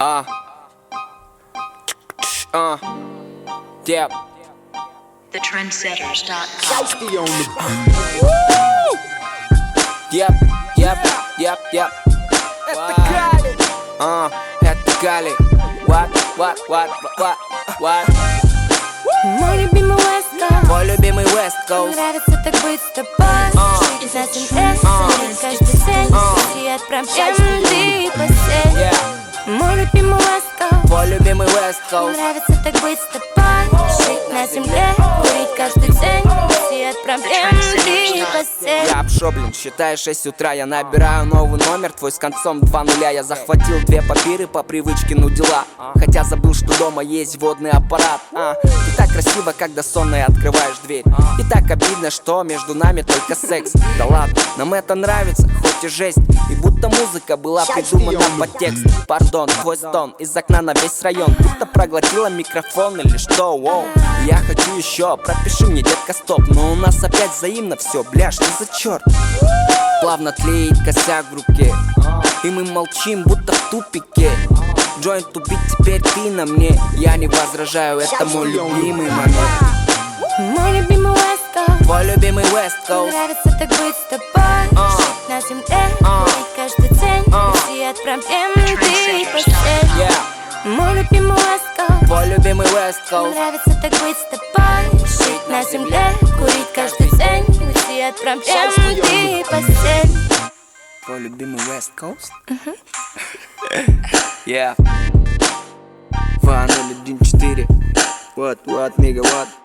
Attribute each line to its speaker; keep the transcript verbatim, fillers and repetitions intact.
Speaker 1: Uh. Uh. Yep.
Speaker 2: The trendsetters dot com.
Speaker 1: Yep, yep, yep, yep.
Speaker 3: Это Кали.
Speaker 1: Uh, это Кали. What, what, what, what, what?
Speaker 4: Мой любимый West Coast.
Speaker 1: Мой любимый West Coast.
Speaker 4: Нравится так быть с тобой. Жить на земле, смотреть каждый день. И от проблем ты постель.
Speaker 1: Yeah.
Speaker 4: Мой любимый West Coast.
Speaker 1: Мой любимый West Coast.
Speaker 4: Нравится так быть с тобой. Жить на земле, курить каждый день. И от проблем ты постель.
Speaker 1: Я обшоблен, считай шесть утра. Я набираю новый номер, твой с концом два нуля. Я захватил две папиры по привычке, ну дела. Хотя забыл, что дома есть водный аппарат. а. Ты так красиво, когда сонной открываешь дверь. И так обидно, что между нами только секс. Да ладно, нам это нравится, хоть и жесть. И будто музыка была придумана под текст. Пардон, твой стон из окна на весь район. Будто проглотила микрофон или что, воу. Я хочу еще, пропиши мне, детка, стоп. Но у нас опять взаимно все, бля, что за черт? Плавно тлеет косяк в руке, и мы молчим, будто в тупике. Джойнт убить теперь ты на мне. Я не возражаю, это мой любимый момент.
Speaker 4: Мой любимый West Coast.
Speaker 1: Твой любимый West Coast.
Speaker 4: Нравится так быть с тобой. Жить на земле, курить каждый день. И от проблем ты постель.
Speaker 1: Yeah.
Speaker 4: Мой любимый West Coast.
Speaker 1: Твой любимый West Coast.
Speaker 4: Нравится так быть с тобой. Жить на земле, курить каждый день. Уйти от проблем ты постель.
Speaker 1: Твой любимый West Coast? Yeah. два ноль один четыре. Вот, вот, мегаватт.